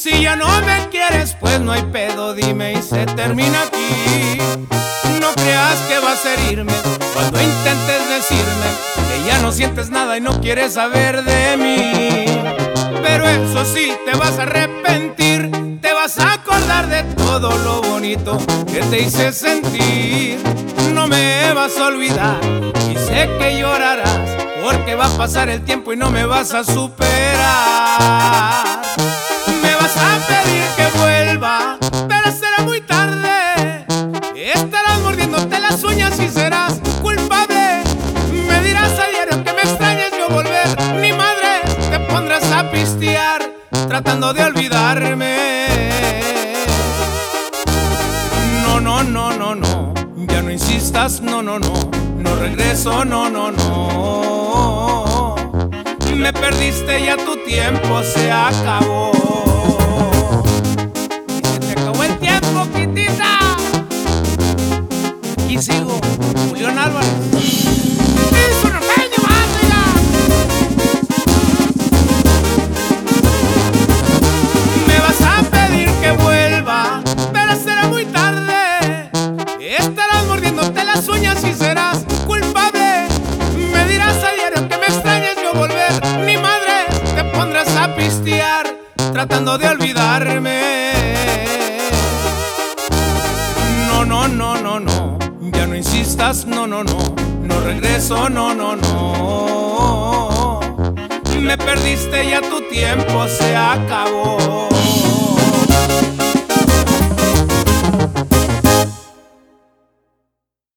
Si ya no me quieres, pues no hay pedo, dime y se termina aquí. No creas que vas a herirme cuando intentes decirme que ya no sientes nada y no quieres saber de mí. Pero eso sí, te vas a arrepentir, te vas a acordar de todo lo bonito que te hice sentir. No me vas a olvidar y sé que llorarás, porque va a pasar el tiempo y no me vas a superar. Me vas a pedir que vuelva, pero será muy tarde. Estarás mordiéndote las uñas y serás culpable. Me dirás a diario que me extrañas yo volver. Ni madre, te pondrás a pistear tratando de olvidarme. No, no, no, no, no, ya no insistas, no, no, no, no regreso, no, no, no. Me perdiste, ya tu tiempo se acabó. Y se te acabó el tiempo, Quitita. Y sigo, Julián Álvarez. Es un norteño, ¡átela! Me vas a pedir que vuelva, pero será muy tarde. Estarás mordiéndote las uñas y serás culpable. Me dirás a diario que me extrañas yo volver. Ni madre, te pondrás a pistear tratando de olvidarme. No, no, no, no, no, ya no insistas, no, no, no, no regreso, no, no, no. Me perdiste, ya tu tiempo se acabó.